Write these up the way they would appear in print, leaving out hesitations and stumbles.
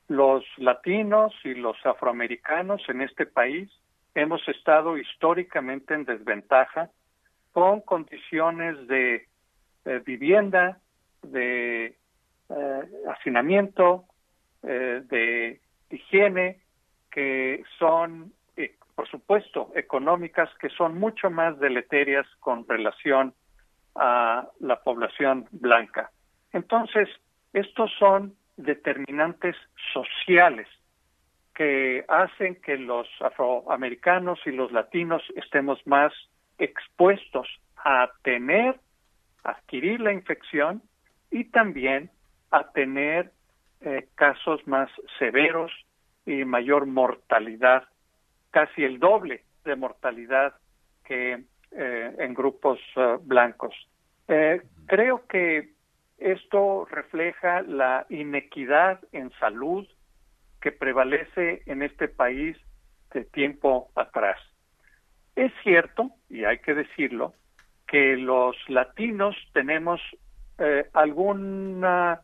Los latinos y los afroamericanos en este país hemos estado históricamente en desventaja con condiciones de vivienda, de hacinamiento, de higiene, que son, por supuesto, económicas, que son mucho más deleterias con relación a la población blanca. Entonces, estos son determinantes sociales que hacen que los afroamericanos y los latinos estemos más expuestos a adquirir la infección y también a tener casos más severos y mayor mortalidad, casi el doble de mortalidad que en grupos blancos. Creo que esto refleja la inequidad en salud que prevalece en este país de tiempo atrás. Es cierto, y hay que decirlo, que los latinos tenemos alguna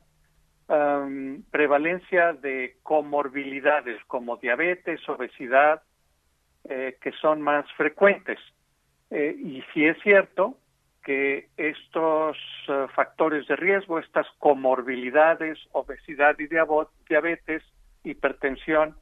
prevalencia de comorbilidades como diabetes, obesidad, que son más frecuentes. Y sí es cierto que estos factores de riesgo, estas comorbilidades, obesidad y diabetes, hipertensión,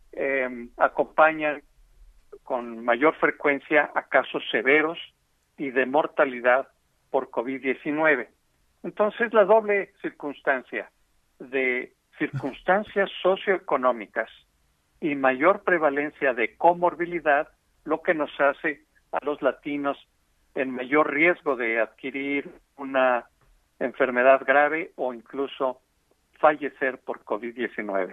acompañan con mayor frecuencia a casos severos y de mortalidad por COVID-19. Entonces, la doble circunstancia de circunstancias socioeconómicas y mayor prevalencia de comorbilidad, lo que nos hace a los latinos en mayor riesgo de adquirir una enfermedad grave o incluso fallecer por COVID-19.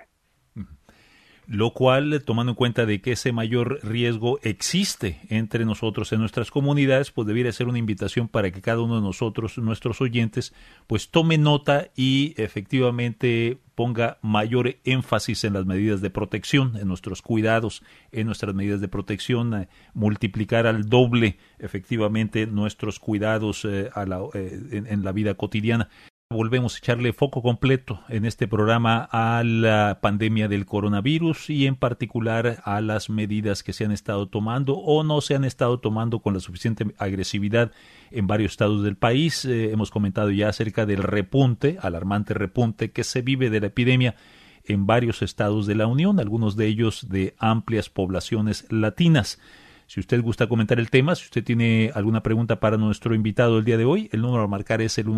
Lo cual, tomando en cuenta de que ese mayor riesgo existe entre nosotros en nuestras comunidades, pues debiera ser una invitación para que cada uno de nosotros, nuestros oyentes, pues tome nota y efectivamente ponga mayor énfasis en las medidas de protección, en nuestros cuidados, en nuestras medidas de protección, multiplicar al doble efectivamente nuestros cuidados en la vida cotidiana. Volvemos a echarle foco completo en este programa a la pandemia del coronavirus y en particular a las medidas que se han estado tomando o no se han estado tomando con la suficiente agresividad en varios estados del país. Hemos comentado ya acerca del repunte, alarmante repunte que se vive de la epidemia en varios estados de la Unión, algunos de ellos de amplias poblaciones latinas. Si usted gusta comentar el tema, si usted tiene alguna pregunta para nuestro invitado el día de hoy, el número a marcar es el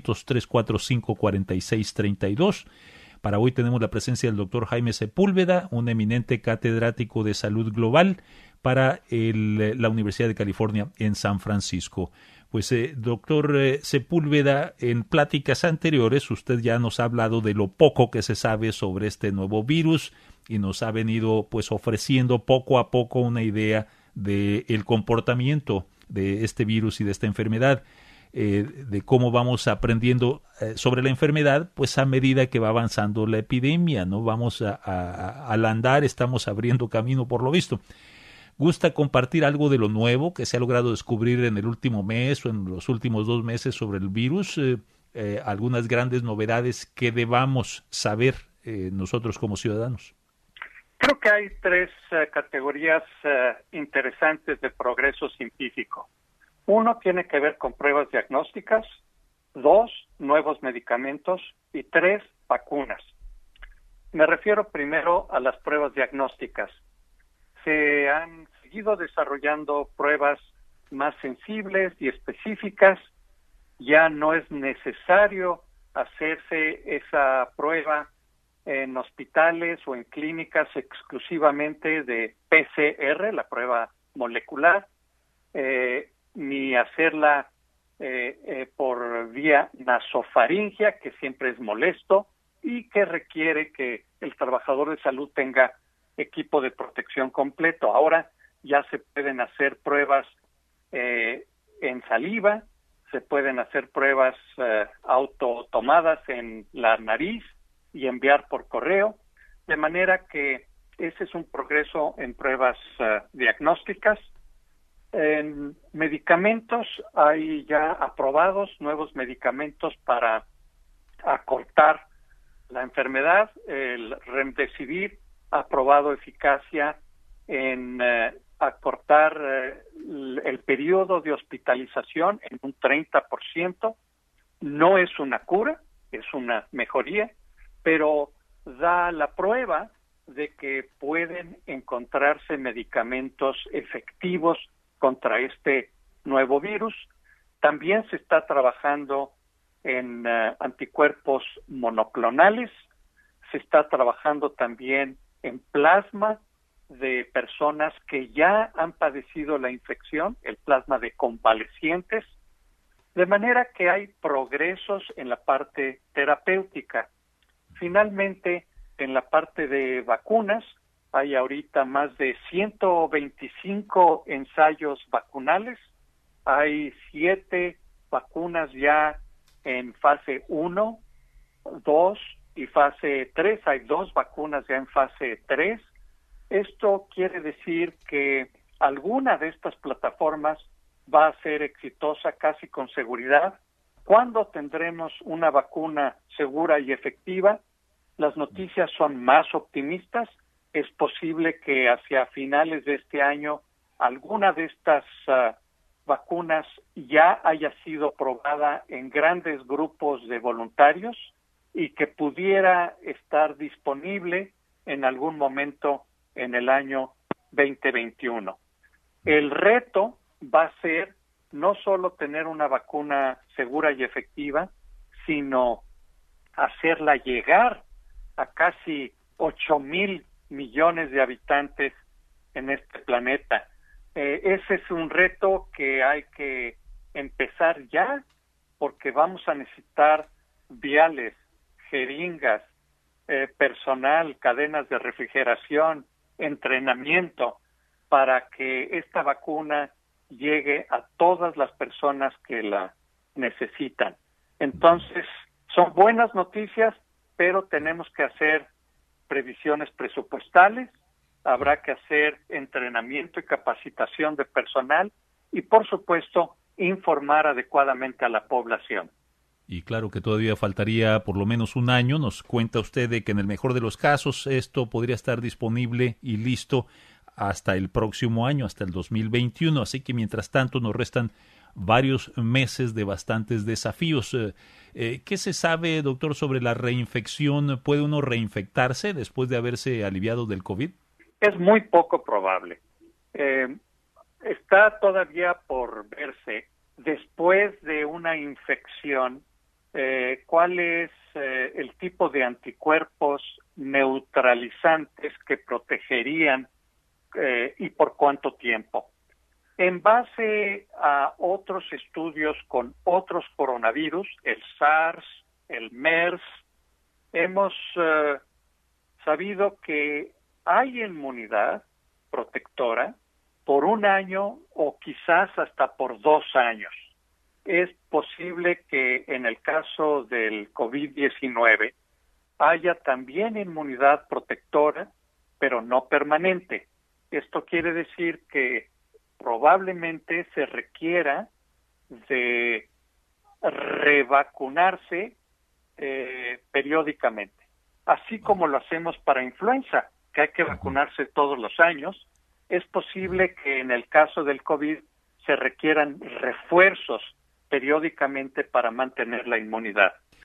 1-800-345-4632. Para hoy tenemos la presencia del doctor Jaime Sepúlveda, un eminente catedrático de salud global para la Universidad de California en San Francisco. Pues, doctor Sepúlveda, en pláticas anteriores usted ya nos ha hablado de lo poco que se sabe sobre este nuevo virus y nos ha venido pues ofreciendo poco a poco una idea del comportamiento de este virus y de esta enfermedad, de cómo vamos aprendiendo sobre la enfermedad, pues a medida que va avanzando la epidemia, ¿no? Vamos al andar, estamos abriendo camino por lo visto. ¿Gusta compartir algo de lo nuevo que se ha logrado descubrir en el último mes o en los últimos 2 meses sobre el virus? Algunas grandes novedades que debamos saber nosotros como ciudadanos. Creo que hay 3 categorías interesantes de progreso científico. 1 tiene que ver con pruebas diagnósticas, 2, nuevos medicamentos y 3, vacunas. Me refiero primero a las pruebas diagnósticas. Se han seguido desarrollando pruebas más sensibles y específicas. Ya no es necesario hacerse esa prueba en hospitales o en clínicas exclusivamente de PCR, la prueba molecular, ni hacerla por vía nasofaringia, que siempre es molesto y que requiere que el trabajador de salud tenga equipo de protección completo. Ahora ya se pueden hacer pruebas en saliva, se pueden hacer pruebas autotomadas en la nariz y enviar por correo, de manera que ese es un progreso en pruebas diagnósticas. En medicamentos hay ya aprobados nuevos medicamentos para acortar la enfermedad. El Remdesivir ha probado eficacia en acortar el periodo de hospitalización en un 30%. No es una cura, es una mejoría, pero da la prueba de que pueden encontrarse medicamentos efectivos contra este nuevo virus. También se está trabajando en anticuerpos monoclonales, se está trabajando también en plasma de personas que ya han padecido la infección, el plasma de convalecientes, de manera que hay progresos en la parte terapéutica. Finalmente, en la parte de vacunas, hay ahorita más de 125 ensayos vacunales, hay 7 vacunas ya en fase 1, 2 y fase 3, hay 2 vacunas ya en fase 3. Esto quiere decir que alguna de estas plataformas va a ser exitosa casi con seguridad. ¿Cuándo tendremos una vacuna segura y efectiva? Las noticias son más optimistas. Es posible que hacia finales de este año alguna de estas vacunas ya haya sido probada en grandes grupos de voluntarios y que pudiera estar disponible en algún momento en el año 2021. El reto va a ser no solo tener una vacuna segura y efectiva, sino hacerla llegar a casi 8,000 millones de habitantes en este planeta. Ese es un reto que hay que empezar ya, porque vamos a necesitar viales, jeringas, personal, cadenas de refrigeración, entrenamiento, para que esta vacuna llegue a todas las personas que la necesitan. Entonces, son buenas noticias, pero tenemos que hacer previsiones presupuestales, habrá que hacer entrenamiento y capacitación de personal y, por supuesto, informar adecuadamente a la población. Y claro que todavía faltaría por lo menos un año. Nos cuenta usted de que en el mejor de los casos esto podría estar disponible y listo hasta el próximo año, hasta el 2021. Así que mientras tanto nos restan varios meses de bastantes desafíos. ¿Qué se sabe, doctor, sobre la reinfección? ¿Puede uno reinfectarse después de haberse aliviado del COVID? Es muy poco probable. Está todavía por verse, después de una infección, cuál es el tipo de anticuerpos neutralizantes que protegerían y por cuánto tiempo. En base a otros estudios con otros coronavirus, el SARS, el MERS, hemos sabido que hay inmunidad protectora por un año o quizás hasta por 2 años. Es posible que en el caso del COVID-19 haya también inmunidad protectora, pero no permanente. Esto quiere decir que probablemente se requiera de revacunarse periódicamente, así como lo hacemos para influenza, que hay que vacunarse todos los años. Es posible que en el caso del COVID se requieran refuerzos periódicamente para mantener la inmunidad.